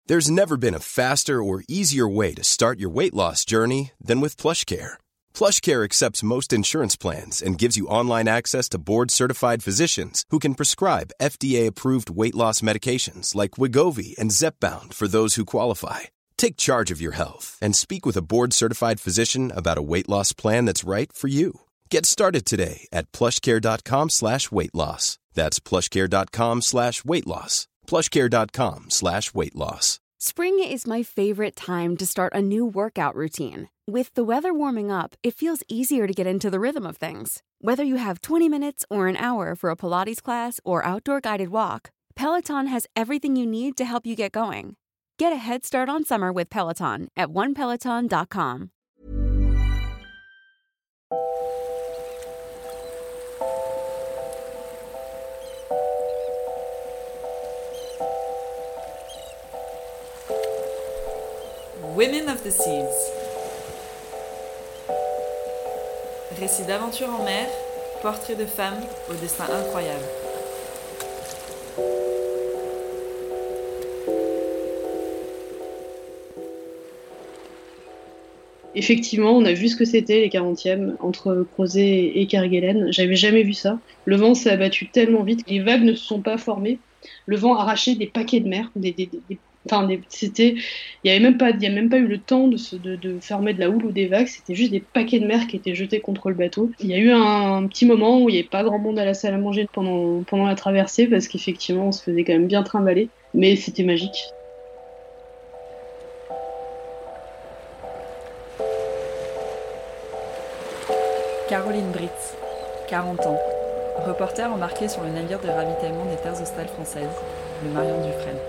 There's never been a faster or easier way to start your weight loss journey than with PlushCare. PlushCare accepts most insurance plans and gives you online access to board-certified physicians who can prescribe FDA-approved weight loss medications like Wegovy and Zepbound for those who qualify. Take charge of your health and speak with a board-certified physician about a weight loss plan that's right for you. Get started today at plushcare.com/weight-loss. That's plushcare.com/weight-loss. plushcare.com/weight-loss. Spring is my favorite time to start a new workout routine. With the weather warming up, it feels easier to get into the rhythm of things. Whether you have 20 minutes or an hour for a Pilates class or outdoor guided walk, Peloton has everything you need to help you get going. Get a head start on summer with Peloton at onepeloton.com. Women of the Seas. Récits d'aventures en mer, portraits de femmes au destin incroyable. Effectivement, on a vu ce que c'était les 40e entre Crozet et Kerguelen. J'avais jamais vu ça. Le vent s'est abattu tellement vite, les vagues ne se sont pas formées. Le vent arrachait des paquets de mer, c'était, il y a même pas eu le temps de fermer de la houle ou des vagues. C'était juste des paquets de mer qui étaient jetés contre le bateau. Il y a eu un petit moment où il n'y avait pas grand monde à la salle à manger pendant la traversée parce qu'effectivement on se faisait quand même bien trimballer, mais c'était magique. Caroline Britz, 40 ans, reporter embarqué sur le navire de ravitaillement des terres australes françaises, le Marion Dufresne.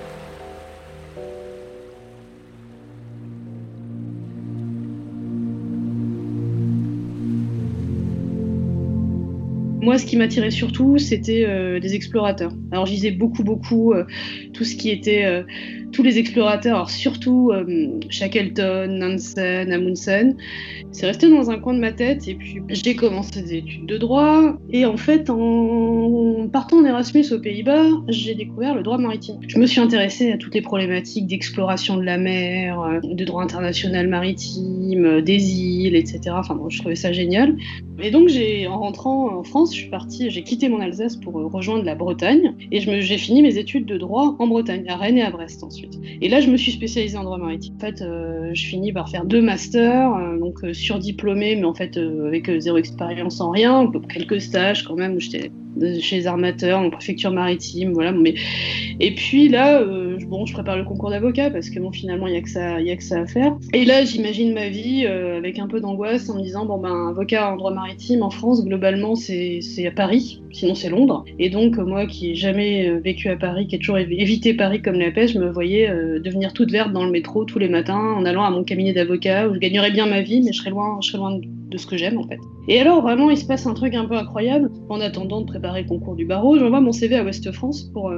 Moi, ce qui m'attirait surtout, c'était des explorateurs. Alors, je lisais beaucoup tout ce qui était tous les explorateurs, alors surtout Shackleton, Nansen, Amundsen. C'est resté dans un coin de ma tête et puis j'ai commencé des études de droit et en fait, en partant en Erasmus aux Pays-Bas, j'ai découvert le droit maritime. Je me suis intéressée à toutes les problématiques d'exploration de la mer, de droit international maritime, des îles, etc. Enfin bon, je trouvais ça génial. Et donc, en rentrant en France, j'ai quitté mon Alsace pour rejoindre la Bretagne et j'ai fini mes études de droit en Bretagne, à Rennes et à Brest ensuite. Et là, je me suis spécialisée en droit maritime. En fait, je finis par faire 2 masters, donc surdiplômée, mais en fait avec 0 expérience en rien, quelques stages quand même où j'étais chez les armateurs, en préfecture maritime, voilà. Et puis là, je prépare le concours d'avocat parce que bon, finalement, il y a que ça à faire. Et là, j'imagine ma vie avec un peu d'angoisse en me disant avocat en droit maritime en France, globalement, c'est à Paris, sinon c'est Londres. Et donc moi, qui ai jamais vécu à Paris, qui ai toujours évité Paris comme la peste, je me voyais devenir toute verte dans le métro tous les matins en allant à mon cabinet d'avocat où je gagnerais bien ma vie, mais je serais loin de ce que j'aime en fait. Et alors vraiment, il se passe un truc un peu incroyable. En attendant de préparer le concours du barreau, j'envoie mon CV à Ouest France pour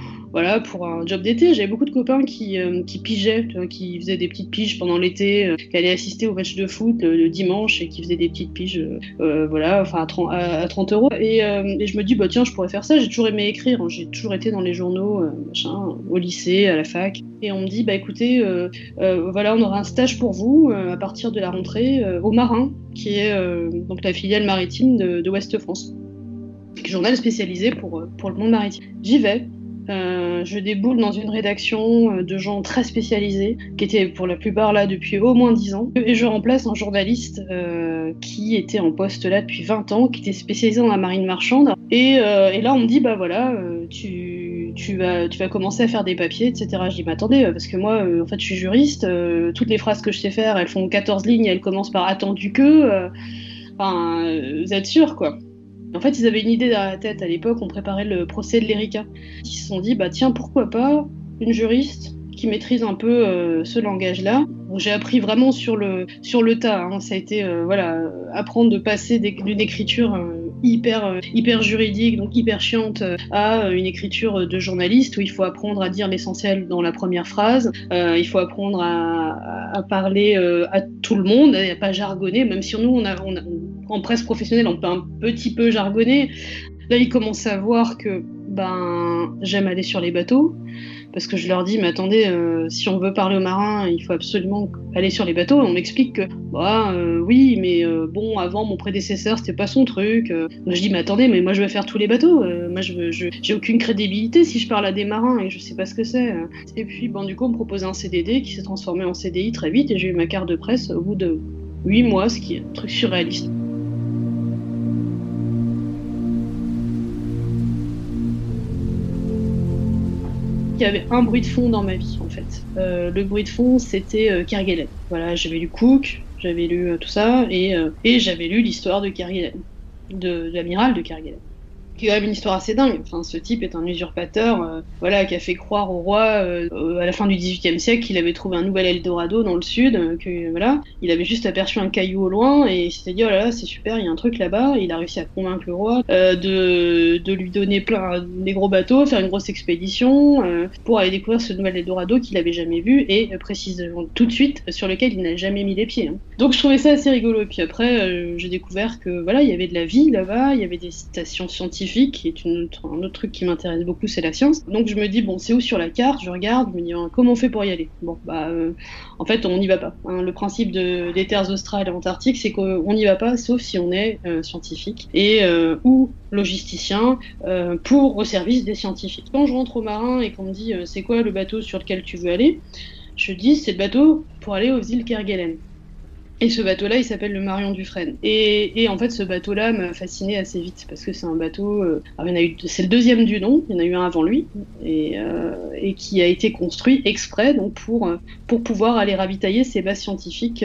un job d'été. J'avais beaucoup de copains qui pigeaient, qui faisaient des petites piges pendant l'été, qui allaient assister au match de foot le dimanche et qui faisaient des petites piges à 30 €. Et je me dis, tiens, je pourrais faire ça. J'ai toujours aimé écrire. J'ai toujours été dans les journaux, au lycée, à la fac. Et on me dit, écoutez, on aura un stage pour vous à partir de la rentrée au Marin, qui est donc la filiale maritime de Ouest France. Journal spécialisé pour le monde maritime. J'y vais. Je déboule dans une rédaction de gens très spécialisés, qui étaient pour la plupart là depuis au moins 10 ans, et je remplace un journaliste qui était en poste là depuis 20 ans, qui était spécialisé dans la marine marchande, et là on me dit tu vas commencer à faire des papiers, etc. Je dis attendez, parce que moi en fait je suis juriste, toutes les phrases que je sais faire elles font 14 lignes, elles commencent par attendu que, vous êtes sûr quoi. En fait, ils avaient une idée dans la tête. À l'époque, on préparait le procès de l'Erika. Ils se sont dit, tiens, pourquoi pas une juriste qui maîtrise un peu ce langage-là. Donc, j'ai appris vraiment sur le tas. Ça a été apprendre de passer d'une écriture hyper juridique, donc hyper chiante, à une écriture de journaliste où il faut apprendre à dire l'essentiel dans la première phrase. Il faut apprendre à parler à tout le monde, et à pas jargonner, même si nous, en presse professionnelle, on peut un petit peu jargonner. Là, ils commencent à voir que j'aime aller sur les bateaux, parce que je leur dis, mais attendez, si on veut parler aux marins, il faut absolument aller sur les bateaux. On m'explique que, oui, mais bon, avant, mon prédécesseur, c'était pas son truc. Donc je dis, mais attendez, mais moi je veux faire tous les bateaux. Moi, j'ai aucune crédibilité si je parle à des marins et je sais pas ce que c'est. Et puis, du coup, on me propose un CDD qui s'est transformé en CDI très vite et j'ai eu ma carte de presse au bout de 8 mois, ce qui est un truc surréaliste. Il y avait un bruit de fond dans ma vie, en fait. Le bruit de fond, c'était Kerguelen. Voilà, j'avais lu Cook, j'avais lu tout ça, et j'avais lu l'histoire de Kerguelen, de l'amiral de Kerguelen. Qui est quand même une histoire assez dingue. Enfin, ce type est un usurpateur, qui a fait croire au roi à la fin du XVIIIe siècle qu'il avait trouvé un nouvel Eldorado dans le sud, il avait juste aperçu un caillou au loin et il s'était dit oh là là c'est super, il y a un truc là-bas. Et il a réussi à convaincre le roi de lui donner plein des gros bateaux, faire une grosse expédition pour aller découvrir ce nouvel Eldorado qu'il avait jamais vu et précisément tout de suite sur lequel il n'a jamais mis les pieds. Donc je trouvais ça assez rigolo. Et puis après j'ai découvert que il y avait de la vie là-bas, il y avait des stations scientifiques qui est un autre truc qui m'intéresse beaucoup, c'est la science. Donc je me dis c'est où sur la carte, je regarde, je me dis comment on fait pour y aller. En fait on n'y va pas. Le principe des terres australes et antarctiques, c'est qu'on n'y va pas sauf si on est scientifique et ou logisticien au service des scientifiques. Quand je rentre au marin et qu'on me dit c'est quoi le bateau sur lequel tu veux aller, je dis c'est le bateau pour aller aux îles Kerguelen. Et ce bateau-là, il s'appelle le Marion Dufresne. Et en fait, ce bateau-là m'a fasciné assez vite parce que c'est un bateau. C'est le deuxième du nom. Il y en a eu un avant lui et qui a été construit exprès donc pour pouvoir aller ravitailler ces bases scientifiques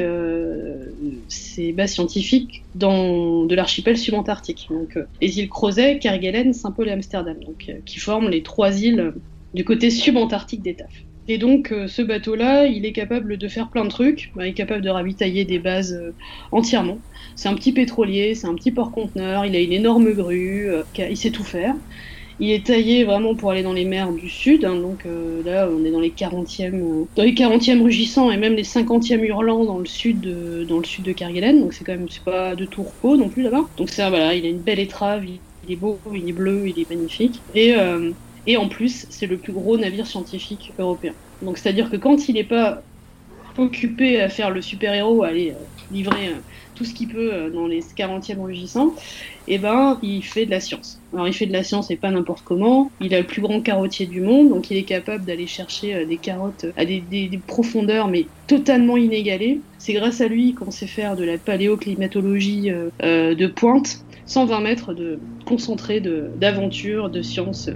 de l'archipel subantarctique. Donc les îles Crozet, Kerguelen, Saint-Paul et Amsterdam, donc qui forment les 3 îles du côté subantarctique des TAF. Et donc, ce bateau-là, il est capable de faire plein de trucs. Il est capable de ravitailler des bases entièrement. C'est un petit pétrolier, c'est un petit porte-conteneur, il a une énorme grue, il sait tout faire. Il est taillé vraiment pour aller dans les mers du sud. Donc là, on est dans les 40e rugissants et même les 50e hurlants dans le sud de Kerguelen. Donc c'est pas de tout repos non plus là-bas. Donc ça, il a une belle étrave, il est beau, il est bleu, il est magnifique. Et en plus, c'est le plus gros navire scientifique européen. Donc c'est-à-dire que quand il n'est pas occupé à faire le super-héros, à aller livrer tout ce qu'il peut dans les 40e rugissants, il fait de la science. Alors il fait de la science et pas n'importe comment. Il a le plus grand carottier du monde, donc il est capable d'aller chercher des carottes à des profondeurs mais totalement inégalées. C'est grâce à lui qu'on sait faire de la paléoclimatologie de pointe, 120 mètres de concentré d'aventure, de science.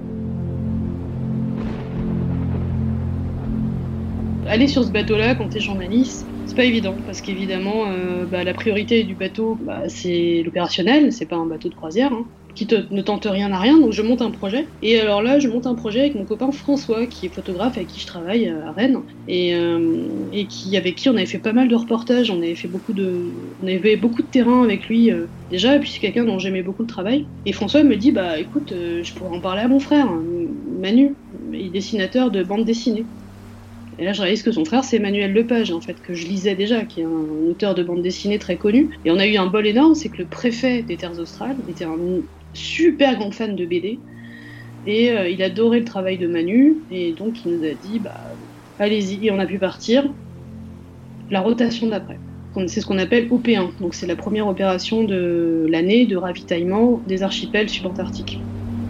Aller sur ce bateau-là quand t'es journaliste, c'est pas évident parce qu'évidemment la priorité du bateau c'est l'opérationnel, c'est pas un bateau de croisière qui ne tente rien à rien. Donc je monte un projet et alors là je monte un projet avec mon copain François qui est photographe avec qui je travaille à Rennes et avec qui on avait fait pas mal de reportages, on avait beaucoup de terrain avec lui déjà, et puis c'est quelqu'un dont j'aimais beaucoup le travail. Et François me dit écoute, je pourrais en parler à mon frère Manu, il est dessinateur de bande dessinée. Et là, je réalise que son frère, c'est Emmanuel Lepage, en fait, que je lisais déjà, qui est un auteur de bande dessinée très connu. Et on a eu un bol énorme, c'est que le préfet des Terres australes était un super grand fan de BD. Et il adorait le travail de Manu. Et donc, il nous a dit, allez-y. Et on a pu partir. La rotation d'après. C'est ce qu'on appelle OP1. Donc, c'est la première opération de l'année de ravitaillement des archipels subantarctiques.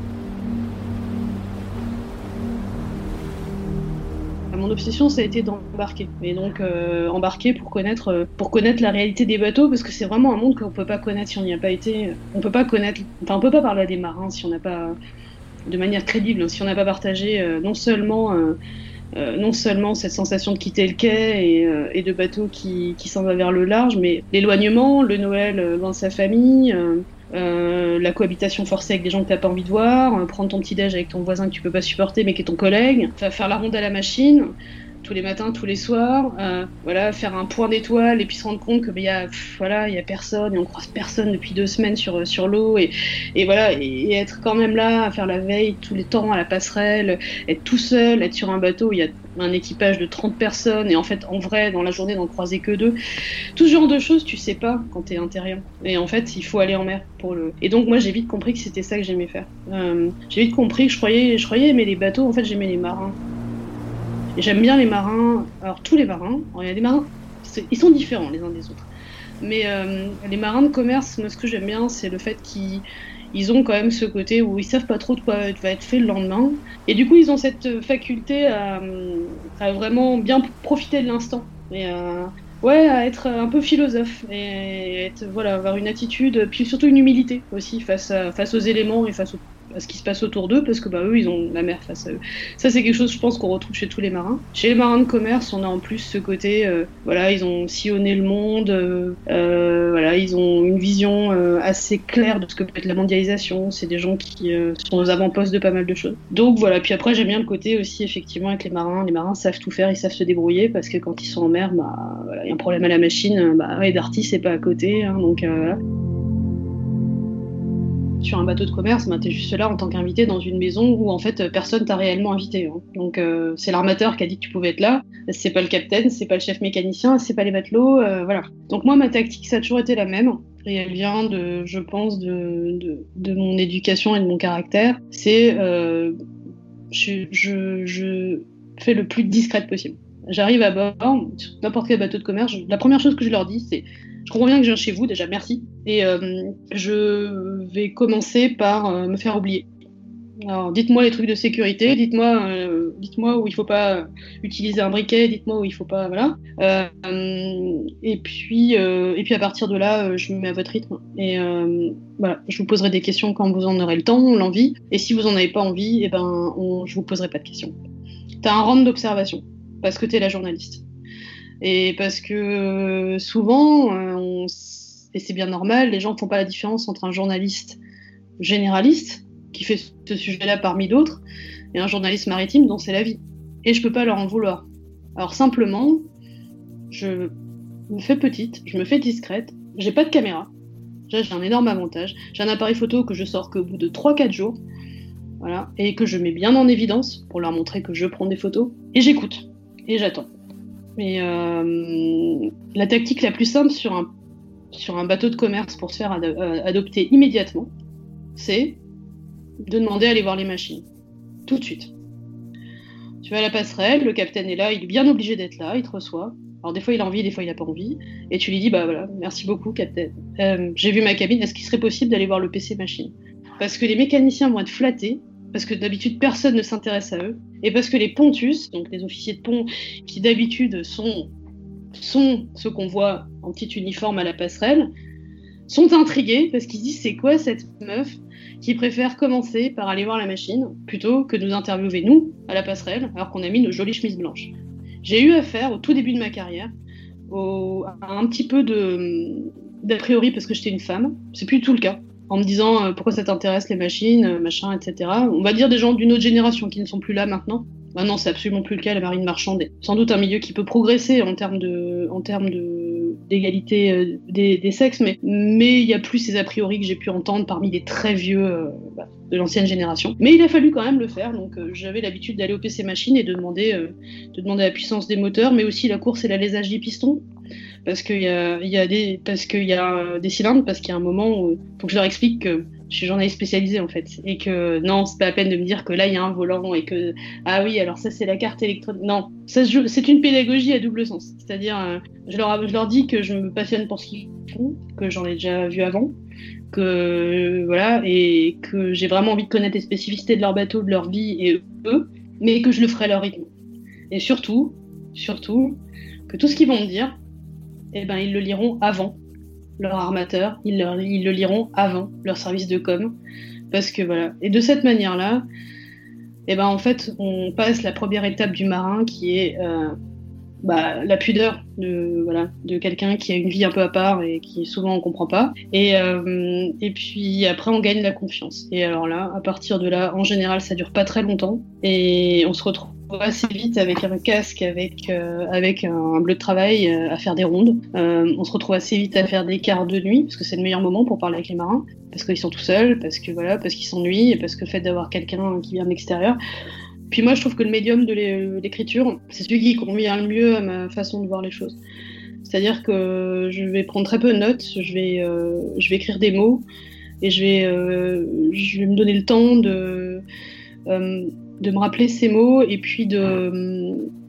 Mon obsession, ça a été d'embarquer. Et donc, embarquer pour connaître la réalité des bateaux, parce que c'est vraiment un monde qu'on peut pas connaître si on n'y a pas été. On peut pas parler à des marins si on n'a pas, de manière crédible, si on n'a pas partagé non seulement cette sensation de quitter le quai et de bateau qui s'en va vers le large, mais l'éloignement, le Noël loin de sa famille, la cohabitation forcée avec des gens que t'as pas envie de voir, prendre ton petit déj avec ton voisin que tu peux pas supporter mais qui est ton collègue, faire la ronde à la machine tous les matins, tous les soirs, faire un point d'étoiles et puis se rendre compte que il y a personne et on croise personne depuis 2 semaines sur l'eau et être quand même là à faire la veille tous les temps à la passerelle, être tout seul, être sur un bateau où il y a un équipage de 30 personnes et en fait en vrai dans la journée d'en croiser que 2, tout ce genre de choses tu sais pas quand t'es un terrien et en fait il faut aller en mer et donc moi j'ai vite compris que c'était ça que j'aimais faire. J'ai vite compris que je croyais aimer les bateaux, en fait j'aimais les marins. Et j'aime bien les marins, alors tous les marins, alors, il y a des marins, ils sont différents les uns des autres. Mais les marins de commerce, moi ce que j'aime bien, c'est le fait qu'ils ont quand même ce côté où ils savent pas trop de quoi va être fait le lendemain. Et du coup, ils ont cette faculté à vraiment bien profiter de l'instant. Et à être un peu philosophe. Et avoir une attitude, puis surtout une humilité aussi face aux éléments et face à ce qui se passe autour d'eux, parce que eux, ils ont la mer face à eux. Ça, c'est quelque chose, je pense, qu'on retrouve chez tous les marins. Chez les marins de commerce, on a en plus ce côté, ils ont sillonné le monde, ils ont une vision assez claire de ce que peut être la mondialisation. C'est des gens qui sont aux avant-postes de pas mal de choses. Donc voilà, puis après, j'aime bien le côté aussi, effectivement, avec les marins savent tout faire, ils savent se débrouiller, parce que quand ils sont en mer, il y a un problème à la machine, Darty, c'est pas à côté, hein, donc voilà. Sur un bateau de commerce, t'es juste là en tant qu'invité dans une maison où en fait personne t'a réellement invité. Hein. Donc c'est l'armateur qui a dit que tu pouvais être là. C'est pas le capitaine, c'est pas le chef mécanicien, c'est pas les matelots, voilà. Donc moi ma tactique ça a toujours été la même et elle vient je pense de mon éducation et de mon caractère. C'est je fais le plus discrète possible. J'arrive à bord, sur n'importe quel bateau de commerce, la première chose que je leur dis c'est: je comprends bien que je viens chez vous, déjà merci. Et je vais commencer par me faire oublier. Alors dites-moi les trucs de sécurité, dites-moi où il faut pas utiliser un briquet, dites-moi où il faut pas, voilà. Et puis à partir de là, je me mets à votre rythme. Et je vous poserai des questions quand vous en aurez le temps, l'envie. Et si vous en avez pas envie, je vous poserai pas de questions. T'as un round d'observation parce que t'es la journaliste. Et parce que souvent, et c'est bien normal, les gens ne font pas la différence entre un journaliste généraliste, qui fait ce sujet-là parmi d'autres, et un journaliste maritime dont c'est la vie. Et je peux pas leur en vouloir. Alors simplement, je me fais petite, je me fais discrète, j'ai pas de caméra, j'ai un énorme avantage, j'ai un appareil photo que je sors qu'au bout de 3-4 jours, voilà, et que je mets bien en évidence pour leur montrer que je prends des photos, et j'écoute, et j'attends. Mais la tactique la plus simple sur un bateau de commerce pour se faire adopter immédiatement, c'est de demander à aller voir les machines. Tout de suite. Tu vas à la passerelle, le capitaine est là, il est bien obligé d'être là, il te reçoit. Alors des fois il a envie, des fois il a pas envie. Et tu lui dis, merci beaucoup capitaine. J'ai vu ma cabine, est-ce qu'il serait possible d'aller voir le PC machine ? Parce que les mécaniciens vont être flattés, parce que d'habitude personne ne s'intéresse à eux, et parce que les pontus, donc les officiers de pont, qui d'habitude sont ceux qu'on voit en petit uniforme à la passerelle, sont intrigués parce qu'ils se disent c'est quoi cette meuf qui préfère commencer par aller voir la machine plutôt que de nous interviewer nous à la passerelle alors qu'on a mis nos jolies chemises blanches. J'ai eu affaire au tout début de ma carrière à un petit peu d'a priori parce que j'étais une femme, c'est plus du tout le cas. En me disant pourquoi ça t'intéresse les machines, machin, etc. On va dire des gens d'une autre génération qui ne sont plus là maintenant. Non, c'est absolument plus le cas, la marine marchande est sans doute un milieu qui peut progresser en termes d'égalité des sexes, mais il y a plus ces a priori que j'ai pu entendre parmi les très vieux de l'ancienne génération. Mais il a fallu quand même le faire, donc j'avais l'habitude d'aller au PC machine et de demander la puissance des moteurs, mais aussi la course et l'alésage des pistons. Parce qu'il y a des cylindres, parce qu'il y a un moment où faut que je leur explique que je suis journaliste spécialisée en fait, et que non, c'est pas la peine de me dire que là il y a un volant et que ah oui, alors ça c'est la carte électronique. Non, c'est une pédagogie à double sens. C'est-à-dire, je leur dis que je me passionne pour ce qu'ils font, que j'en ai déjà vu avant, que voilà, et que j'ai vraiment envie de connaître les spécificités de leur bateau, de leur vie et eux, mais que je le ferai à leur rythme. Et surtout, que tout ce qu'ils vont me dire, ils le liront avant leur armateur, ils le liront avant leur service de com, parce que voilà. Et de cette manière-là, en fait, on passe la première étape du marin qui est la pudeur de quelqu'un qui a une vie un peu à part et qui souvent on comprend pas. Et puis après on gagne la confiance. Et alors là, à partir de là, en général, ça dure pas très longtemps et on se retrouve assez vite avec un casque, avec un bleu de travail à faire des rondes. On se retrouve assez vite à faire des quarts de nuit parce que c'est le meilleur moment pour parler avec les marins, parce qu'ils sont tout seuls, parce qu'ils s'ennuient et parce que le fait d'avoir quelqu'un qui vient de l'extérieur. Puis moi, je trouve que le médium de l'écriture, c'est celui qui convient le mieux à ma façon de voir les choses. C'est-à-dire que je vais prendre très peu de notes, je vais écrire des mots et je vais me donner le temps de me rappeler ces mots et puis de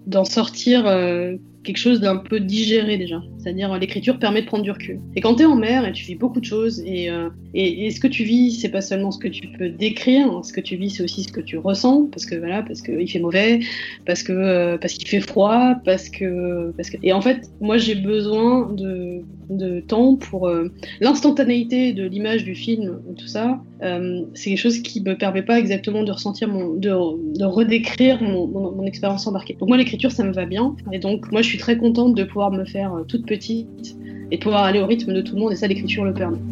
d'en sortir quelque chose d'un peu digéré déjà. C'est-à-dire l'écriture permet de prendre du recul. Et quand t'es en mer et tu vis beaucoup de choses et ce que tu vis, c'est pas seulement ce que tu peux décrire, ce que tu vis, c'est aussi ce que tu ressens, parce que il fait mauvais, parce qu'il fait froid, parce que et en fait, moi j'ai besoin de temps pour l'instantanéité de l'image du film, tout ça. C'est quelque chose qui me permet pas exactement de ressentir de redécrire mon expérience embarquée. Donc moi l'écriture ça me va bien et donc moi je suis très contente de pouvoir me faire toute petite et de pouvoir aller au rythme de tout le monde et ça l'écriture le permet.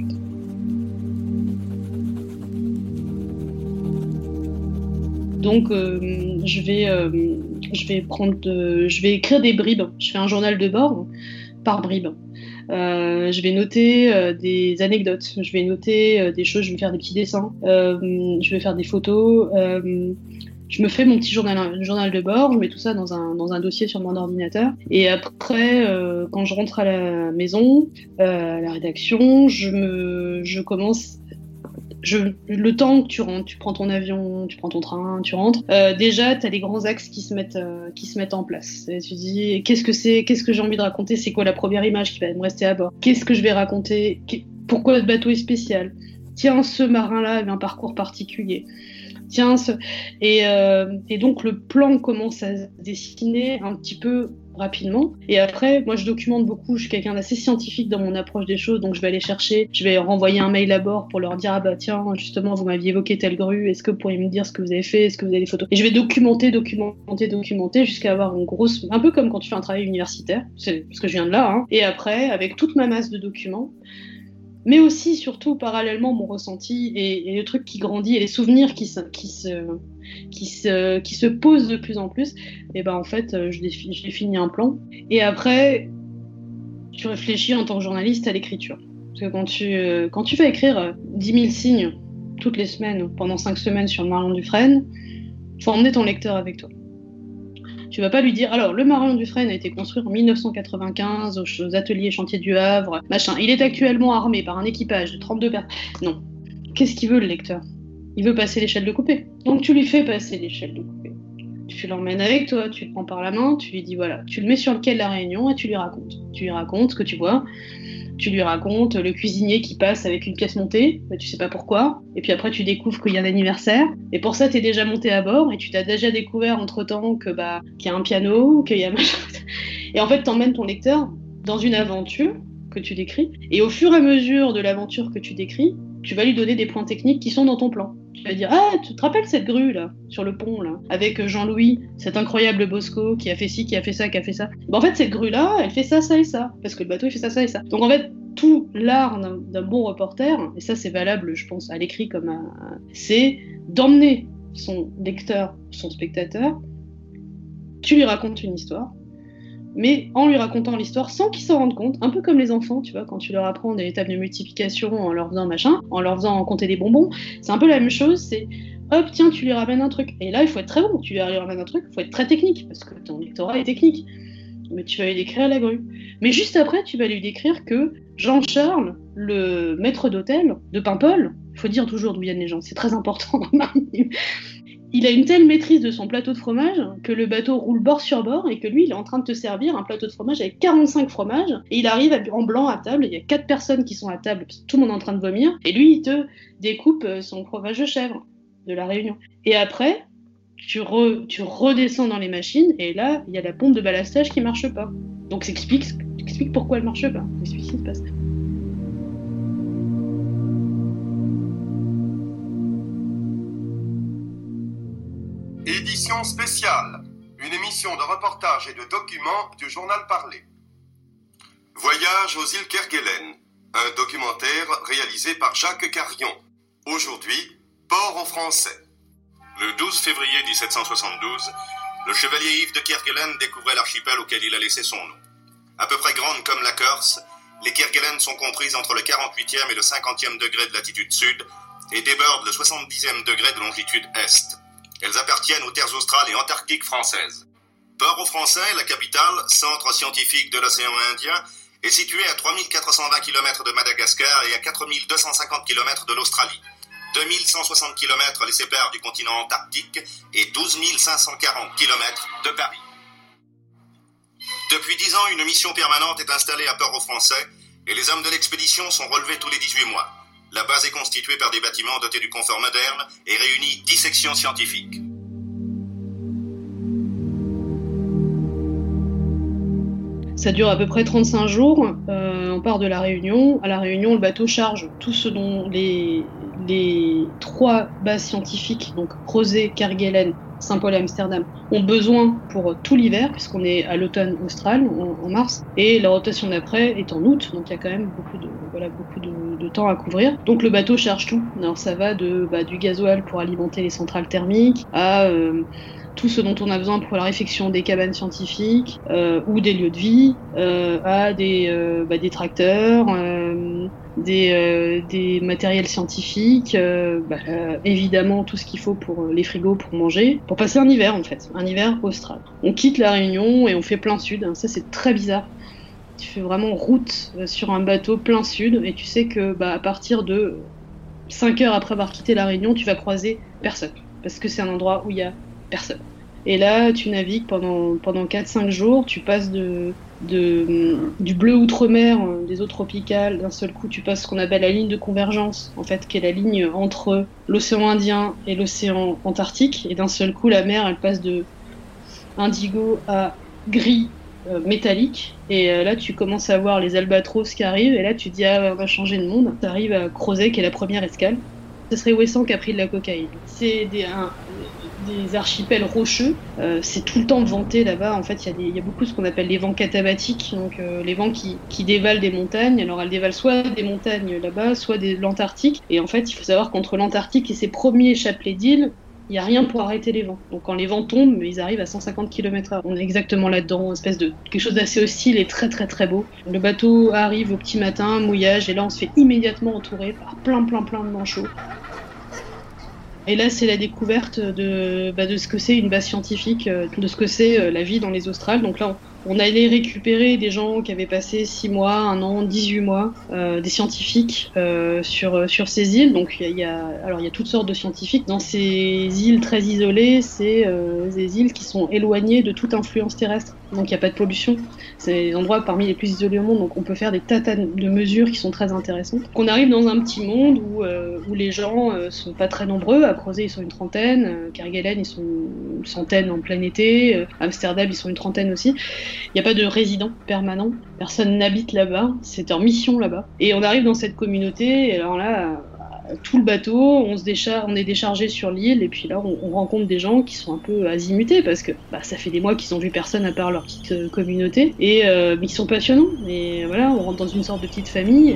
Donc je vais écrire des bribes. Je fais un journal de bord par bribes. Je vais noter des anecdotes, je vais noter des choses, je vais faire des petits dessins, je vais faire des photos. Je me fais mon petit journal de bord, je mets tout ça dans un dossier sur mon ordinateur. Et après, quand je rentre à la maison, à la rédaction, je commence. Le temps que tu rentres, tu prends ton avion, tu prends ton train, tu rentres. Déjà, t'as les grands axes qui se mettent en place. Et tu dis, qu'est-ce que j'ai envie de raconter, c'est quoi la première image qui va me rester à bord, qu'est-ce que je vais raconter, pourquoi le bateau est spécial. Tiens, ce marin-là avait un parcours particulier. Tiens, et donc le plan commence à se dessiner un petit peu rapidement. Et après, moi je documente beaucoup, je suis quelqu'un d'assez scientifique dans mon approche des choses, donc je vais aller chercher, je vais renvoyer un mail à bord pour leur dire ah bah tiens, justement vous m'aviez évoqué telle grue, est-ce que vous pourriez me dire ce que vous avez fait, est-ce que vous avez des photos? Et je vais documenter jusqu'à avoir une grosse, un peu comme quand tu fais un travail universitaire, c'est parce que je viens de là, hein. Et après, avec toute ma masse de documents, mais aussi, surtout, parallèlement, mon ressenti et le truc qui grandit et les souvenirs qui se posent de plus en plus, et ben en fait, je définis un plan. Et après, tu réfléchis en tant que journaliste à l'écriture. Parce que quand tu vas écrire 10 000 signes toutes les semaines, pendant 5 semaines sur le Marion Dufresne, il faut emmener ton lecteur avec toi. Tu vas pas lui dire, alors, le Marion Dufresne a été construit en 1995 aux ateliers chantiers du Havre, machin. Il est actuellement armé par un équipage de 32 personnes. Non. Qu'est-ce qu'il veut, le lecteur? Il veut passer l'échelle de coupé. Donc tu lui fais passer l'échelle de coupé. Tu l'emmènes avec toi, tu le prends par la main, tu lui dis, voilà, tu le mets sur le quai de la Réunion et tu lui racontes. Tu lui racontes ce que tu vois. Tu lui racontes le cuisinier qui passe avec une pièce montée, mais tu sais pas pourquoi. Et puis après, tu découvres qu'il y a un anniversaire. Et pour ça, t'es déjà monté à bord et tu t'as déjà découvert entre-temps qu'il y a un piano, qu'il y a machin. Et en fait, t'emmènes ton lecteur dans une aventure que tu décris. Et au fur et à mesure de l'aventure que tu décris, tu vas lui donner des points techniques qui sont dans ton plan. Tu vas dire, ah, tu te rappelles cette grue là, sur le pont là, avec Jean-Louis, cet incroyable Bosco qui a fait ci, qui a fait ça, qui a fait ça. En fait, cette grue là, elle fait ça, ça et ça, parce que le bateau il fait ça, ça et ça. Donc en fait, tout l'art d'un bon reporter, et ça c'est valable, je pense, à l'écrit comme c'est d'emmener son lecteur, son spectateur, tu lui racontes une histoire, mais en lui racontant l'histoire sans qu'ils s'en rendent compte, un peu comme les enfants, tu vois, quand tu leur apprends des tables de multiplication en leur faisant machin, en leur faisant compter des bonbons, c'est un peu la même chose, c'est hop, tiens, tu lui ramènes un truc. Et là, il faut être très bon, tu lui ramènes un truc, il faut être très technique, parce que ton lectorat est technique. Mais tu vas lui décrire la grue. Mais juste après, tu vas lui décrire que Jean-Charles, le maître d'hôtel de Paimpol, il faut dire toujours d'où viennent les gens, c'est très important dans ma vie. Il a une telle maîtrise de son plateau de fromage que le bateau roule bord sur bord et que lui, il est en train de te servir un plateau de fromage avec 45 fromages et il arrive en blanc à table, il y a 4 personnes qui sont à table, tout le monde est en train de vomir et lui, il te découpe son fromage de chèvre de la Réunion. Et après, tu redescends dans les machines et là, il y a la pompe de ballastage qui marche pas. Donc ça explique pourquoi elle marche pas. Explique ce qui se passe. Édition spéciale, une émission de reportage et de documents du journal parlé. Voyage aux îles Kerguelen, un documentaire réalisé par Jacques Carion. Aujourd'hui, port aux Français. Le 12 février 1772, le chevalier Yves de Kerguelen découvrait l'archipel auquel il a laissé son nom. À peu près grandes comme la Corse, les Kerguelen sont comprises entre le 48e et le 50e degré de latitude sud et débordent le 70e degré de longitude est. Elles appartiennent aux terres australes et antarctiques françaises. Port-au-Français, la capitale, centre scientifique de l'océan Indien, est située à 3420 km de Madagascar et à 4250 km de l'Australie. 2160 km les séparent du continent antarctique et 12 540 km de Paris. depuis 10 ans, une mission permanente est installée à Port-au-Français et les hommes de l'expédition sont relevés tous les 18 mois. La base est constituée par des bâtiments dotés du confort moderne et réunit 10 sections scientifiques. Ça dure à peu près 35 jours. On part de La Réunion. À La Réunion, le bateau charge tout ce dont les 3 bases scientifiques, donc Crozet, Kerguelen, Saint-Paul et Amsterdam, ont besoin pour tout l'hiver, puisqu'on est à l'automne austral, en mars, et la rotation d'après est en août, donc il y a quand même beaucoup de temps à couvrir. Donc le bateau charge tout. Alors ça va du gasoil pour alimenter les centrales thermiques, à tout ce dont on a besoin pour la réfection des cabanes scientifiques ou des lieux de vie, à des tracteurs, des matériels scientifiques, évidemment tout ce qu'il faut pour les frigos pour manger, pour passer un hiver en fait, un hiver austral. On quitte La Réunion et on fait plein sud, ça c'est très bizarre. Tu fais vraiment route sur un bateau plein sud et tu sais que à partir de 5 heures après avoir quitté La Réunion, tu vas croiser personne, parce que c'est un endroit où il y a personne. Et là, tu navigues pendant 4-5 jours, tu passes du bleu outre-mer, des eaux tropicales, d'un seul coup tu passes ce qu'on appelle la ligne de convergence, en fait, qui est la ligne entre l'océan Indien et l'océan Antarctique, et d'un seul coup la mer elle passe de indigo à gris métallique, et là tu commences à voir les albatros qui arrivent, et là tu te dis on va changer de monde. Tu arrives à Crozet qui est la première escale. Ce serait Ouessant qui a pris de la cocaïne. C'est des archipels rocheux, c'est tout le temps venté là-bas. En fait, il y a beaucoup ce qu'on appelle les vents catabatiques, donc les vents qui dévalent des montagnes. Alors elles dévalent soit des montagnes là-bas, soit de l'Antarctique. Et en fait, il faut savoir qu'entre l'Antarctique et ses premiers chapelets d'îles, il n'y a rien pour arrêter les vents. Donc quand les vents tombent, ils arrivent à 150 km/h. On est exactement là-dedans, une espèce de quelque chose d'assez hostile et très très très beau. Le bateau arrive au petit matin, mouillage, et là on se fait immédiatement entourer par plein de manchots. Et là, c'est la découverte de ce que c'est une base scientifique, de ce que c'est la vie dans les Australes. Donc là, on allait récupérer des gens qui avaient passé 6 mois, 1 an, 18 mois, des scientifiques sur ces îles. Donc il y a toutes sortes de scientifiques. Dans ces îles très isolées, c'est des îles qui sont éloignées de toute influence terrestre. Donc il n'y a pas de pollution. C'est des endroits parmi les plus isolés au monde. Donc on peut faire des tas de mesures qui sont très intéressantes. Donc, on arrive dans un petit monde où les gens sont pas très nombreux. À Crozet, ils sont une trentaine. Kerguelen, ils sont une centaine en plein été. Amsterdam, ils sont une trentaine aussi. Il n'y a pas de résidents permanents, personne n'habite là-bas, c'est en mission là-bas. Et on arrive dans cette communauté, et alors là, tout le bateau, on est déchargé sur l'île, et puis là, on rencontre des gens qui sont un peu azimutés, parce que ça fait des mois qu'ils n'ont vu personne à part leur petite communauté, et mais ils sont passionnants. Et voilà, on rentre dans une sorte de petite famille.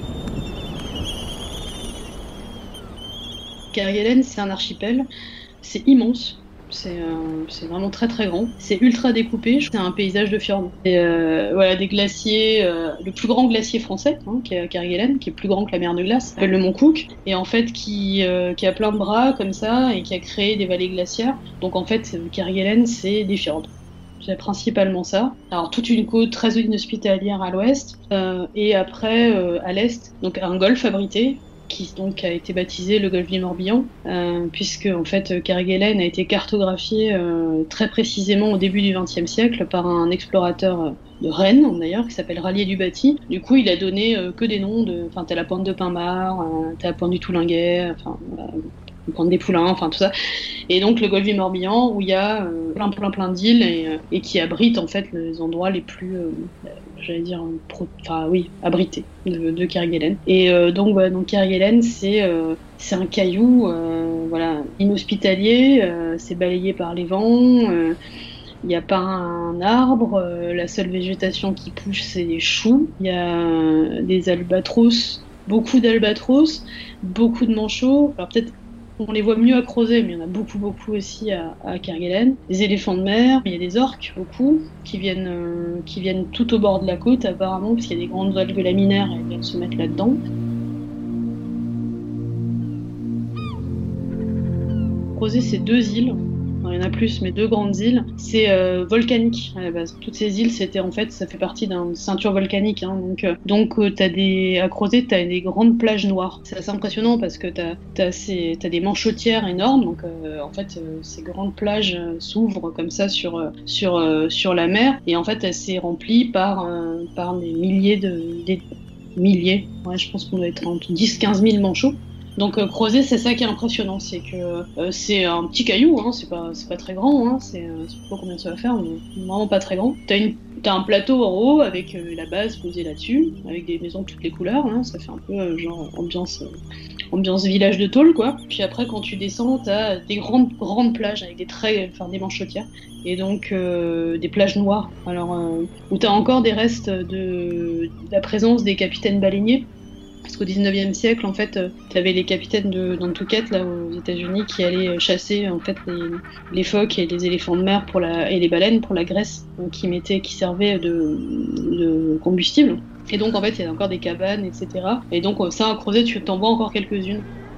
Kerguelen, c'est un archipel, c'est immense. C'est vraiment très très grand. C'est ultra découpé. C'est un paysage de fjord. Et des glaciers. Le plus grand glacier français, qui est à Kerguelen, qui est plus grand que la mer de glace, s'appelle le Mont Cook, et en fait qui a plein de bras comme ça et qui a créé des vallées glaciaires. Donc en fait, Kerguelen, c'est des fjords. C'est principalement ça. Alors toute une côte très inhospitalière à l'ouest et après à l'est, donc un golfe abrité, qui donc a été baptisé le golfe du Morbihan, puisque en fait Kerguelen a été cartographié très précisément au début du XXe siècle par un explorateur de Rennes d'ailleurs, qui s'appelle Rallier du Baty. Du coup, il a donné que des noms t'as la pointe de Pinmar, t'as la pointe du Toulinguet, la pointe des Poulains, tout ça. Et donc le golfe du Morbihan, où il y a plein d'îles et qui abrite en fait les endroits les plus abrité de Kerguelen. Et donc Kerguelen, c'est un caillou inhospitalier, c'est balayé par les vents, il n'y a pas un arbre, la seule végétation qui pousse, c'est des choux, il y a des albatros, beaucoup d'albatros, beaucoup de manchots, alors peut-être on les voit mieux à Crozet, mais il y en a beaucoup aussi à Kerguelen. Des éléphants de mer, il y a des orques, beaucoup, qui viennent tout au bord de la côte, apparemment, parce qu'il y a des grandes algues laminaires et elles viennent se mettre là-dedans. Crozet, c'est 2 îles. il y en a plus, mais 2 grandes îles, c'est volcanique à la base. Toutes ces îles, c'était en fait, ça fait partie d'une ceinture volcanique, hein, donc à Crozet, t'as des grandes plages noires. C'est assez impressionnant parce que t'as des manchotières énormes, donc en fait, ces grandes plages s'ouvrent comme ça sur la mer, et en fait, elle s'est remplie par des milliers je pense qu'on doit être entre 10-15 000 manchots. Donc Crozet, c'est ça qui est impressionnant, c'est que c'est un petit caillou, hein, c'est pas très grand, hein, je sais pas combien ça va faire, mais vraiment pas très grand. T'as un plateau en haut avec la base posée là-dessus, avec des maisons de toutes les couleurs, hein, ça fait un peu genre ambiance village de tôle, quoi. Puis après, quand tu descends, t'as des grandes plages avec des manchotières, et donc des plages noires. Alors où t'as encore des restes de la présence des capitaines baleiniers. Parce qu'au 19e siècle, en fait, t'avais les capitaines de Nantucket, là, aux États-Unis, qui allaient chasser, en fait, les phoques et les éléphants de mer et les baleines pour la graisse, donc, qui servait de combustible. Et donc, en fait, il y a encore des cabanes, etc. Et donc, ça, à Crozet, tu t'en vois encore quelques-unes.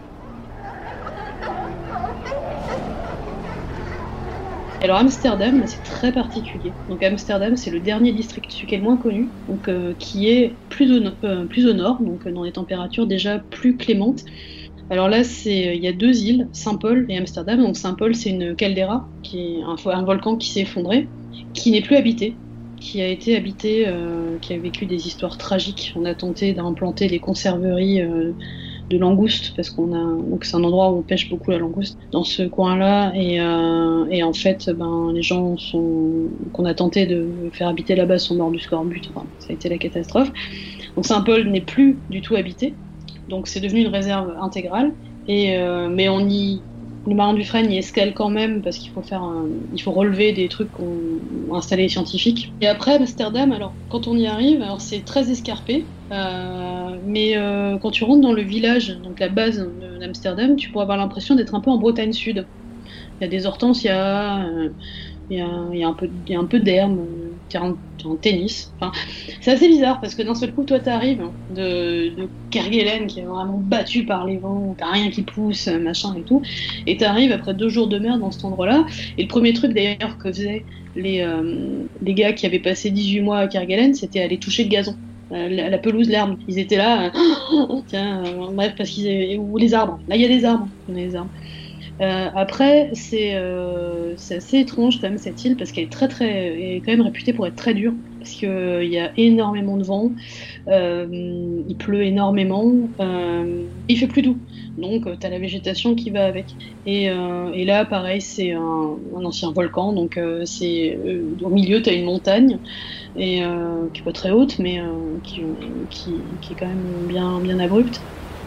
Alors Amsterdam, c'est très particulier. Donc Amsterdam, c'est le dernier district, celui qui est le moins connu, donc qui est plus au nord, donc dans des températures déjà plus clémentes. Alors là, il y a 2 îles, Saint-Paul et Amsterdam. Donc Saint-Paul, c'est une caldeira, qui est un volcan qui s'est effondré, qui n'est plus habité, qui a été habité, qui a vécu des histoires tragiques. On a tenté d'implanter des conserveries de langoustes, parce donc c'est un endroit où on pêche beaucoup la langouste dans ce coin-là, et en fait les gens qu'on a tenté de faire habiter là-bas sont morts du scorbut, enfin, ça a été la catastrophe. Donc Saint-Paul n'est plus du tout habité, donc c'est devenu une réserve intégrale, mais le marin Dufresne y escale quand même parce qu'il faut relever des trucs qu'ont installés les scientifiques. Et après Amsterdam, alors quand on y arrive, alors c'est très escarpé, mais quand tu rentres dans le village, donc la base d'Amsterdam, tu pourras avoir l'impression d'être un peu en Bretagne Sud. Il y a des hortensias, il y a un peu d'herbe, terrain de tennis. Enfin, c'est assez bizarre parce que d'un seul coup, toi, t'arrives de Kerguelen qui est vraiment battu par les vents, t'as rien qui pousse, machin et tout, et t'arrives après 2 jours de mer dans cet endroit-là. Et le premier truc d'ailleurs que faisaient les gars qui avaient passé 18 mois à Kerguelen, c'était aller toucher le gazon. La pelouse, l'herbe. Ils étaient là, bref, parce ou les arbres. Là, il y a des arbres. Après, c'est assez étrange quand même cette île parce qu'elle est quand même réputée pour être très dure parce qu'il y a énormément de vent, il pleut énormément, il fait plus doux, donc t'as la végétation qui va avec. Et là, pareil, c'est un ancien volcan, donc au milieu t'as une montagne et qui est pas très haute, mais qui est quand même bien abrupte.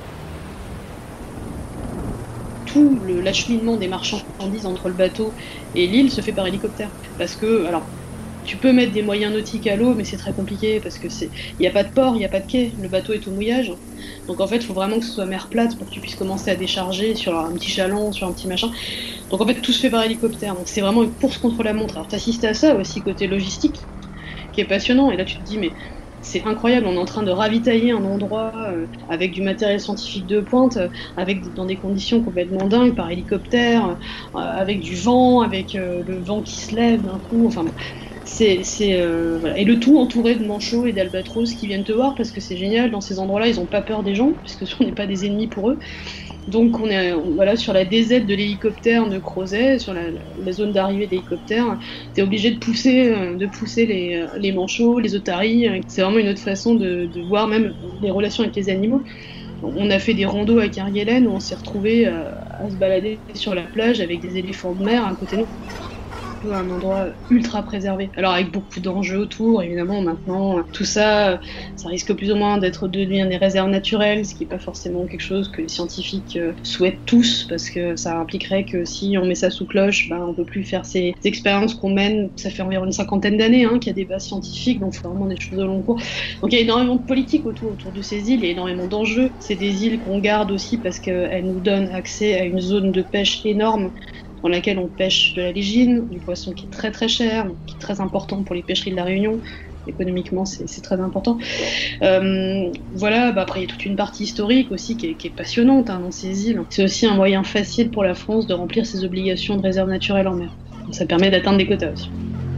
Tout l'acheminement des marchandises entre le bateau et l'île se fait par hélicoptère. Parce que, alors, tu peux mettre des moyens nautiques à l'eau, mais c'est très compliqué parce que il n'y a pas de port, il n'y a pas de quai, le bateau est au mouillage. Donc en fait, il faut vraiment que ce soit mer plate pour que tu puisses commencer à décharger sur un petit chaland, sur un petit machin. Donc en fait, tout se fait par hélicoptère. Donc c'est vraiment une course contre la montre. Alors t'assistes à ça aussi côté logistique, qui est passionnant. Et là, tu te dis, mais c'est incroyable, on est en train de ravitailler un endroit avec du matériel scientifique de pointe, dans des conditions complètement dingues, par hélicoptère, avec du vent, avec le vent qui se lève d'un coup, enfin voilà. Et le tout entouré de manchots et d'albatros qui viennent te voir parce que c'est génial, dans ces endroits-là, ils n'ont pas peur des gens, puisque on n'est pas des ennemis pour eux. Donc on est sur la DZ de l'hélicoptère de Crozet, sur la zone d'arrivée d'hélicoptère, t'es obligé de pousser les manchots, les otaries. C'est vraiment une autre façon de voir même les relations avec les animaux. On a fait des randos à Kerguelen où on s'est retrouvés à se balader sur la plage avec des éléphants de mer à côté de nous. Un endroit ultra préservé. Alors avec beaucoup d'enjeux autour, évidemment maintenant, tout ça, ça risque plus ou moins de devenir des réserves naturelles, ce qui n'est pas forcément quelque chose que les scientifiques souhaitent tous, parce que ça impliquerait que si on met ça sous cloche, on peut plus faire ces expériences qu'on mène, ça fait environ une 50aine d'années qu'il y a des bases scientifiques, donc c'est vraiment des choses de long cours. Donc il y a énormément de politique autour de ces îles, il y a énormément d'enjeux. C'est des îles qu'on garde aussi parce qu'elles nous donnent accès à une zone de pêche énorme, dans laquelle on pêche de la légine, du poisson qui est très très cher, qui est très important pour les pêcheries de la Réunion. Économiquement, c'est très important. Voilà, après, il y a toute une partie historique aussi qui est passionnante dans ces îles. C'est aussi un moyen facile pour la France de remplir ses obligations de réserve naturelle en mer. Donc, ça permet d'atteindre des quotas aussi.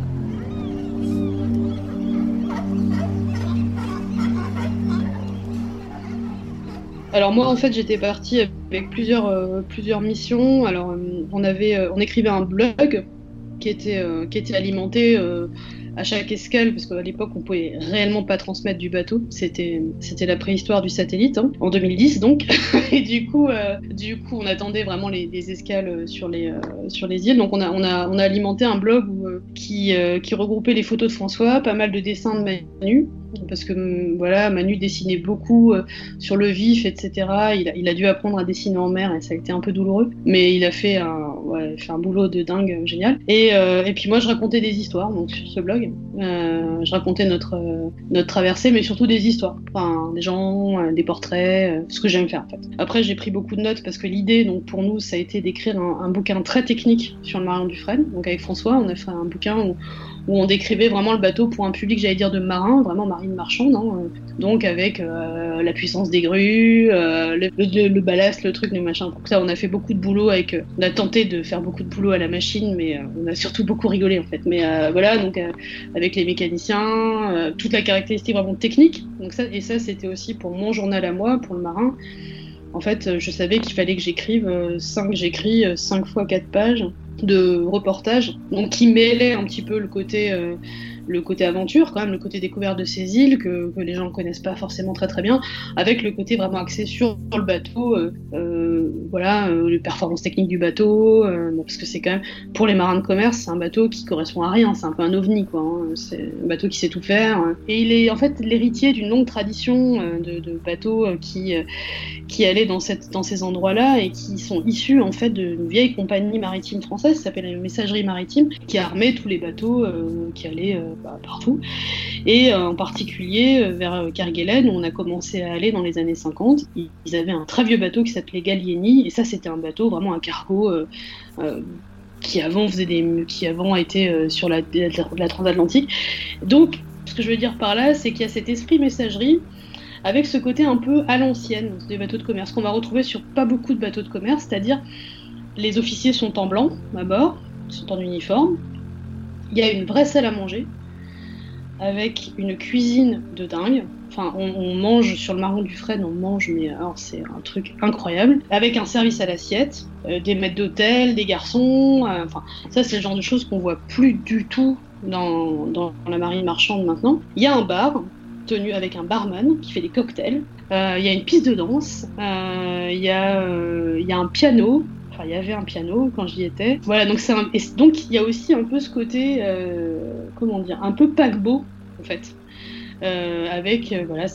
Alors moi, en fait, j'étais partie avec plusieurs missions. Alors, on écrivait un blog qui était alimenté à chaque escale, parce qu'à l'époque, on pouvait réellement pas transmettre du bateau. C'était la préhistoire du satellite, en 2010 donc. Et du coup, on attendait vraiment les escales sur les îles. Donc, on a alimenté un blog qui regroupait les photos de François, pas mal de dessins de Manu. Parce que voilà, Manu dessinait beaucoup sur le vif, etc. Il a dû apprendre à dessiner en mer et ça a été un peu douloureux. Mais il a fait un boulot de dingue génial. Et puis moi, je racontais des histoires donc, sur ce blog. Je racontais notre traversée, mais surtout des histoires. Enfin, des gens, des portraits, ce que j'aime faire en fait. Après, j'ai pris beaucoup de notes parce que l'idée, donc pour nous, ça a été d'écrire un bouquin très technique sur le Marion Dufresne. Donc avec François, on a fait un bouquin où on décrivait vraiment le bateau pour un public, j'allais dire, de marins, vraiment marine marchande, donc avec la puissance des grues, le ballast, le truc, le machin. Donc ça, on a fait beaucoup de boulot on a tenté de faire beaucoup de boulot à la machine, mais on a surtout beaucoup rigolé en fait. Mais voilà, donc avec les mécaniciens, toute la caractéristique vraiment technique. Donc ça, c'était aussi pour mon journal à moi, pour le marin. En fait, je savais qu'il fallait que j'écrive 5 fois 4 pages de reportage, donc qui mêlait un petit peu le côté aventure, quand même, le côté découverte de ces îles que les gens ne connaissent pas forcément très très bien, avec le côté vraiment axé sur le bateau, les performances techniques du bateau, parce que c'est quand même, pour les marins de commerce, c'est un bateau qui correspond à rien, c'est un peu un ovni, quoi, c'est un bateau qui sait tout faire, et il est en fait l'héritier d'une longue tradition de bateaux qui allaient dans ces endroits-là et qui sont issus en fait d'une vieille compagnie maritime française qui s'appelle la Messagerie Maritime, qui armait tous les bateaux qui allaient partout, et en particulier vers Kerguelen où on a commencé à aller dans les années 50. Ils avaient un très vieux bateau qui s'appelait Gallieni, et ça c'était un bateau, vraiment un cargo qui avant été sur la transatlantique. Donc ce que je veux dire par là, c'est qu'il y a cet esprit messagerie avec ce côté un peu à l'ancienne des bateaux de commerce qu'on va retrouver sur pas beaucoup de bateaux de commerce, c'est-à-dire les officiers sont en blanc à bord, sont en uniforme, il y a une vraie salle à manger avec une cuisine de dingue. Enfin, on mange sur le Marion Dufresne, mais alors c'est un truc incroyable, avec un service à l'assiette, des maîtres d'hôtel, des garçons, ça c'est le genre de choses qu'on voit plus du tout dans la marine marchande maintenant. Il y a un bar tenu avec un barman qui fait des cocktails, il y a une piste de danse, il y a un piano. Enfin, il y avait un piano quand j'y étais. Voilà, donc donc il y a aussi un peu ce côté, un peu paquebot en fait, avec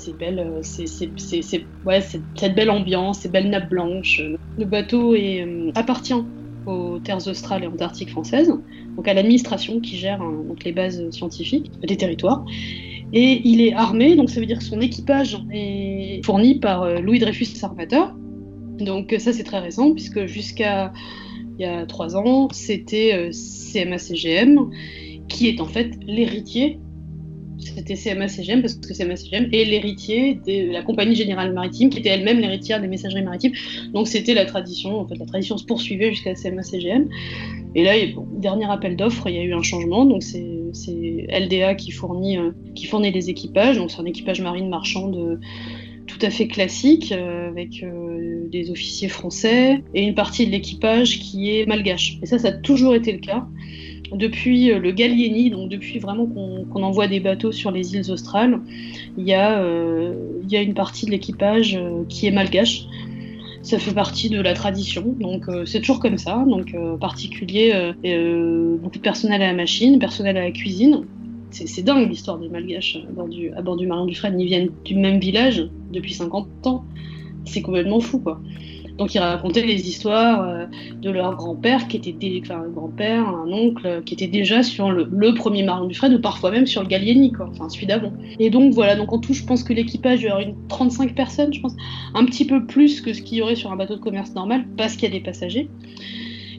cette belle ambiance, ces belles nappes blanches. Le bateau appartient aux terres australes et antarctiques françaises, donc à l'administration qui gère donc les bases scientifiques des territoires. Et il est armé, donc ça veut dire que son équipage est fourni par Louis Dreyfus Armateur. Donc ça c'est très récent, puisque jusqu'à il y a 3 ans, c'était CMA-CGM qui est en fait l'héritier. C'était CMA-CGM parce que CMA-CGM est l'héritier de la Compagnie Générale Maritime, qui était elle-même l'héritière des Messageries Maritimes. Donc c'était la tradition, en fait la tradition se poursuivait jusqu'à CMA-CGM. Et là, dernier appel d'offres, il y a eu un changement, donc c'est LDA qui fournit les équipages, donc c'est un équipage marine marchande tout à fait classique, avec des officiers français et une partie de l'équipage qui est malgache. Et ça a toujours été le cas. Depuis le Gallieni, donc depuis vraiment qu'on envoie des bateaux sur les îles australes, il y a une partie de l'équipage qui est malgache. Ça fait partie de la tradition, donc c'est toujours comme ça. Donc particulier, beaucoup de personnel à la machine, personnel à la cuisine. C'est dingue l'histoire des Malgaches à bord du Marion Dufresne. Ils viennent du même village depuis 50 ans. C'est complètement fou, quoi. Donc ils racontaient les histoires de leur grand-père, un grand-père, un oncle, qui était déjà sur le premier Marion Dufresne, ou parfois même sur le Gallieni, quoi, enfin celui d'avant. Et donc voilà, donc en tout, je pense que l'équipage, il y aura 35 personnes, je pense, un petit peu plus que ce qu'il y aurait sur un bateau de commerce normal, parce qu'il y a des passagers.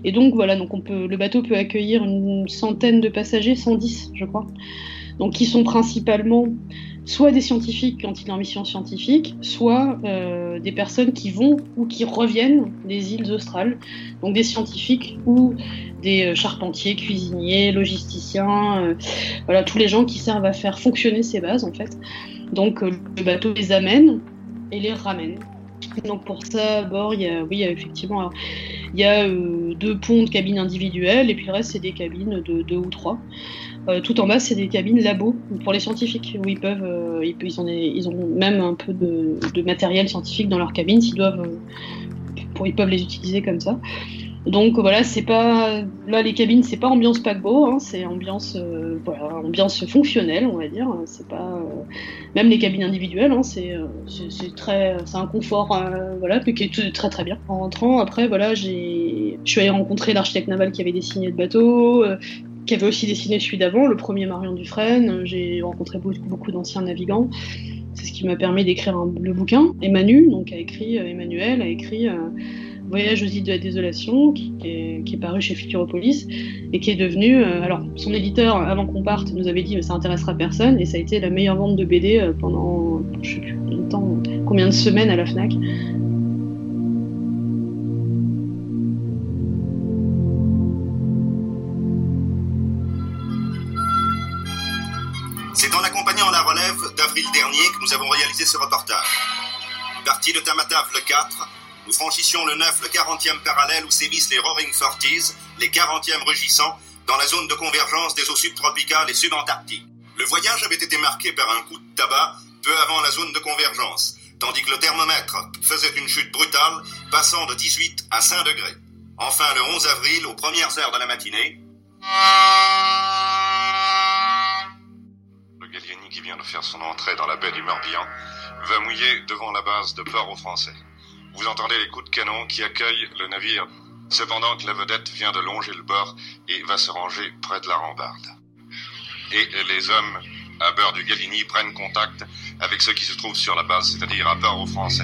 Et donc voilà, donc le bateau peut accueillir une centaine de passagers, 110 je crois, donc qui sont principalement soit des scientifiques quand il est en mission scientifique, soit des personnes qui vont ou qui reviennent des îles australes, donc des scientifiques ou des charpentiers, cuisiniers, logisticiens, voilà, tous les gens qui servent à faire fonctionner ces bases en fait. Donc le bateau les amène et les ramène. Donc pour ça, à bord, il y a effectivement, alors, il y a 2 ponts de cabines individuelles et puis le reste c'est des cabines de 2 ou 3. Tout en bas, c'est des cabines labo pour les scientifiques où ils ont même un peu de matériel scientifique dans leur cabine s'ils doivent, ils peuvent les utiliser comme ça. Donc voilà, là les cabines, c'est pas ambiance paquebot, hein, c'est ambiance fonctionnelle, on va dire. C'est pas même les cabines individuelles, hein, c'est un confort, voilà, mais qui est très très bien. En rentrant, après voilà, je suis allée rencontrer l'architecte naval qui avait dessiné le bateau. Qui avait aussi dessiné celui d'avant, le premier Marion Dufresne. J'ai rencontré beaucoup d'anciens navigants. C'est ce qui m'a permis d'écrire le bouquin. Emmanuel a écrit Voyage aux îles de la désolation, qui est paru chez Futuropolis, et qui est devenu... alors, son éditeur, avant qu'on parte, nous avait dit « ça intéressera personne », et ça a été la meilleure vente de BD pendant, je sais plus combien de semaines à la Fnac. C'est en accompagnant la relève d'avril dernier que nous avons réalisé ce reportage. Parti de Tamatave le 4, nous franchissions le 9, le 40e parallèle où sévissent les Roaring Forties, les 40e rugissants, dans la zone de convergence des eaux subtropicales et subantarctiques. Le voyage avait été marqué par un coup de tabac peu avant la zone de convergence, tandis que le thermomètre faisait une chute brutale, passant de 18 à 5 degrés. Enfin, le 11 avril, aux premières heures de la matinée, le Gallieni, qui vient de faire son entrée dans la baie du Morbihan, va mouiller devant la base de Port-au-Français. Vous entendez les coups de canon qui accueillent le navire, cependant que la vedette vient de longer le bord et va se ranger près de la rambarde. Et les hommes à bord du Gallieni prennent contact avec ceux qui se trouvent sur la base, c'est-à-dire à Port-au-Français.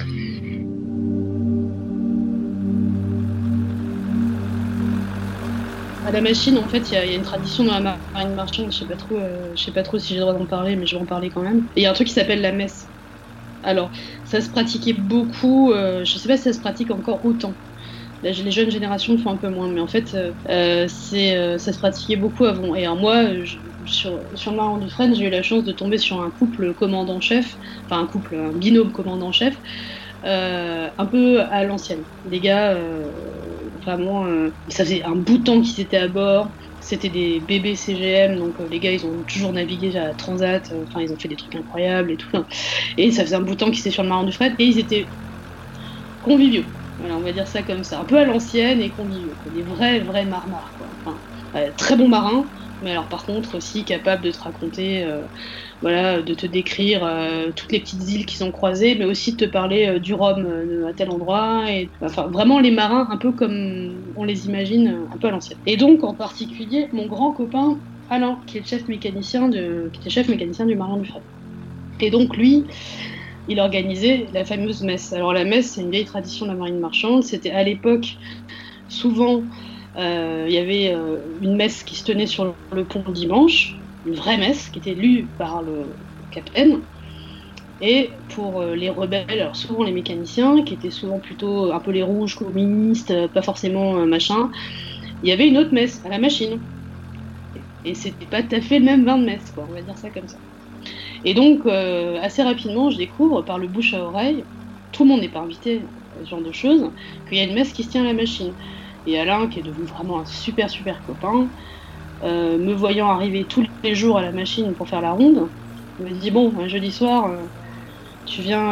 À la machine, en fait, il y a une tradition dans la marine marchande, je sais pas trop si j'ai le droit d'en parler, mais je vais en parler quand même. Et il y a un truc qui s'appelle la messe. Alors, ça se pratiquait beaucoup, je sais pas si ça se pratique encore autant. Les jeunes générations le font un peu moins, mais en fait, ça se pratiquait beaucoup avant. Et alors moi, sur le Marion Dufresne, j'ai eu la chance de tomber sur un couple commandant-chef, enfin un binôme commandant-chef, un peu à l'ancienne. Les gars, vraiment, ça faisait un bout de temps qu'ils étaient à bord. C'était des bébés CGM, donc les gars ils ont toujours navigué à Transat, ils ont fait des trucs incroyables et tout. Et ça faisait un bout de temps qu'ils étaient sur le Marion Dufresne et ils étaient conviviaux. Voilà, on va dire ça comme ça, un peu à l'ancienne et conviviaux, quoi. Des vrais marmars, quoi. Très bons marins, mais alors par contre aussi capables de te raconter, de te décrire toutes les petites îles qu'ils ont croisées, mais aussi de te parler du Rhum à tel endroit, et vraiment les marins un peu comme on les imagine, un peu à l'ancienne. Et donc en particulier mon grand copain Alain, qui était chef mécanicien du Marion Dufresne. Et donc lui, il organisait la fameuse messe. Alors la messe, c'est une vieille tradition de la marine marchande. C'était à l'époque, souvent, il y avait une messe qui se tenait sur le pont le dimanche, une vraie messe qui était lue par le capitaine. Et pour les rebelles, alors souvent les mécaniciens, qui étaient souvent plutôt un peu les rouges, communistes, pas forcément machin, il y avait une autre messe à la machine. Et c'était pas tout à fait le même vin de messe, quoi, on va dire ça comme ça. Et donc, assez rapidement, je découvre, par le bouche à oreille, tout le monde n'est pas invité à ce genre de choses, qu'il y a une messe qui se tient à la machine. Et Alain, qui est devenu vraiment un super copain, me voyant arriver tous les jours à la machine pour faire la ronde, il m'a dit « Bon, un jeudi soir, tu viens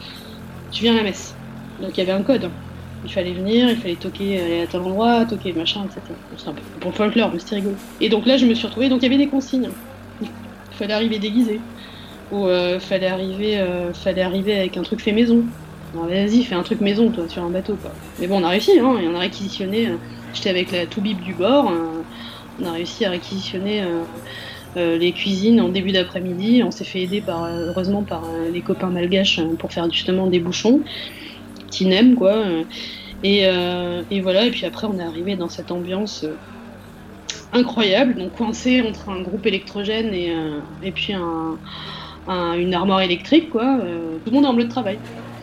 à la messe ». Donc il y avait un code. Il fallait venir, il fallait toquer, aller à tel endroit, toquer machin, etc. C'est un peu pour le folklore, mais c'était rigolo. Et donc là, je me suis retrouvée, donc il y avait des consignes. Il fallait arriver déguisé. Ou fallait arriver avec un truc fait maison. Alors, vas-y, fais un truc maison, toi, sur un bateau, quoi. Mais bon, on a réussi, hein, et on a réquisitionné. J'étais avec la toubib du bord, on a réussi à réquisitionner les cuisines en début d'après-midi. On s'est fait aider heureusement par les copains malgaches pour faire justement des bouchons, petits nems, quoi. Et voilà, et puis après on est arrivé dans cette ambiance incroyable, donc coincé entre un groupe électrogène et puis une armoire électrique, quoi. Tout le monde est en bleu de travail.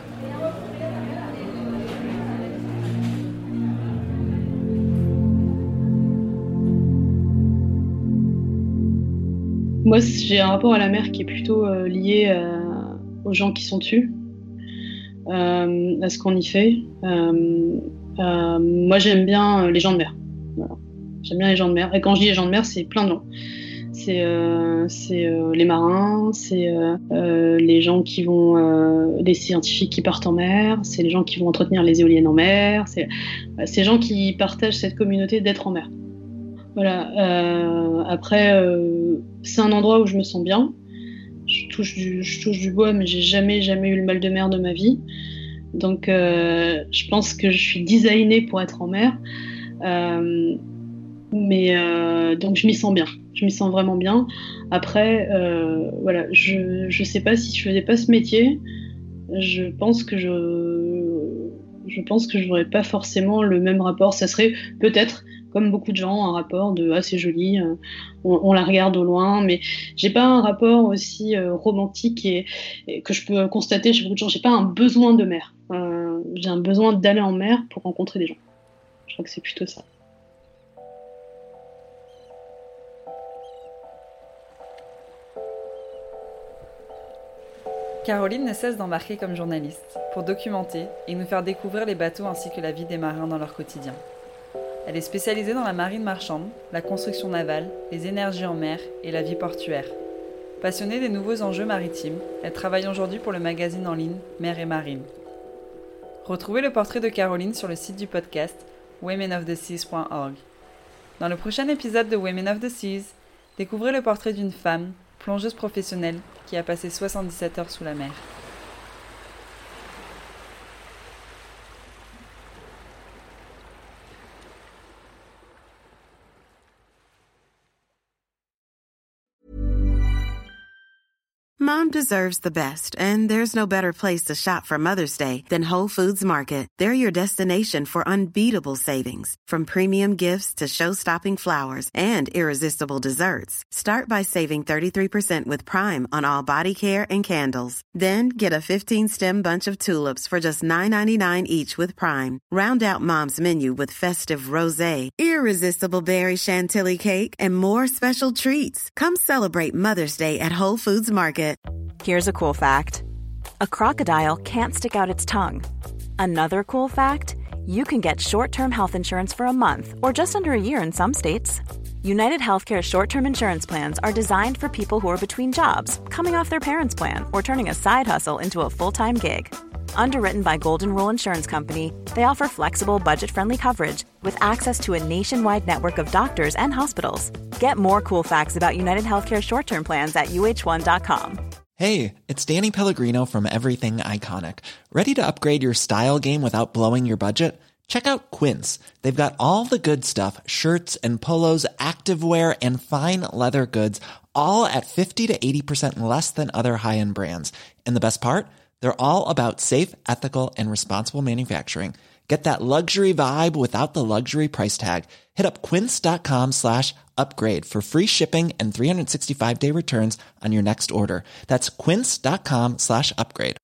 Moi, j'ai un rapport à la mer qui est plutôt lié aux gens qui sont dessus, à ce qu'on y fait. Moi, j'aime bien les gens de mer. Voilà. J'aime bien les gens de mer. Et quand je dis les gens de mer, c'est plein de gens. C'est les marins, c'est les gens qui vont, les scientifiques qui partent en mer, c'est les gens qui vont entretenir les éoliennes en mer, c'est ces gens qui partagent cette communauté d'être en mer. Voilà. Après, c'est un endroit où je me sens bien. Je touche du bois, mais j'ai jamais eu le mal de mer de ma vie. Donc, je pense que je suis designée pour être en mer. Donc je m'y sens bien. Je m'y sens vraiment bien. Après, voilà, je sais pas si je faisais pas ce métier, je pense que j'aurais pas forcément le même rapport. Ça serait peut-être, comme beaucoup de gens, un rapport de « ah, c'est joli, on la regarde au loin », mais j'ai pas un rapport aussi romantique et que je peux constater chez beaucoup de gens. J'ai pas un besoin de mer. J'ai un besoin d'aller en mer pour rencontrer des gens. Je crois que c'est plutôt ça. Caroline ne cesse d'embarquer comme journaliste pour documenter et nous faire découvrir les bateaux ainsi que la vie des marins dans leur quotidien. Elle est spécialisée dans la marine marchande, la construction navale, les énergies en mer et la vie portuaire. Passionnée des nouveaux enjeux maritimes, elle travaille aujourd'hui pour le magazine en ligne Mer et Marine. Retrouvez le portrait de Caroline sur le site du podcast womenoftheseas.org. Dans le prochain épisode de Women of the Seas, découvrez le portrait d'une femme, plongeuse professionnelle, qui a passé 77 heures sous la mer. Mom deserves the best, and there's no better place to shop for Mother's Day than Whole Foods Market. They're your destination for unbeatable savings, from premium gifts to show-stopping flowers and irresistible desserts. Start by saving 33% with Prime on all body care and candles. Then get a 15-stem bunch of tulips for just $9.99 each with Prime. Round out Mom's menu with festive rosé, irresistible berry chantilly cake, and more special treats. Come celebrate Mother's Day at Whole Foods Market. Here's a cool fact. A crocodile can't stick out its tongue. Another cool fact, you can get short-term health insurance for a month or just under a year in some states. United Healthcare short-term insurance plans are designed for people who are between jobs, coming off their parents' plan, or turning a side hustle into a full-time gig. Underwritten by Golden Rule Insurance Company, they offer flexible, budget-friendly coverage with access to a nationwide network of doctors and hospitals. Get more cool facts about United Healthcare short-term plans at uh1.com. Hey, it's Danny Pellegrino from Everything Iconic. Ready to upgrade your style game without blowing your budget? Check out Quince. They've got all the good stuff, shirts and polos, activewear, and fine leather goods, all at 50 to 80% less than other high-end brands. And the best part? They're all about safe, ethical, and responsible manufacturing. Get that luxury vibe without the luxury price tag. Hit up quince.com/upgrade for free shipping and 365-day returns on your next order. That's quince.com/upgrade.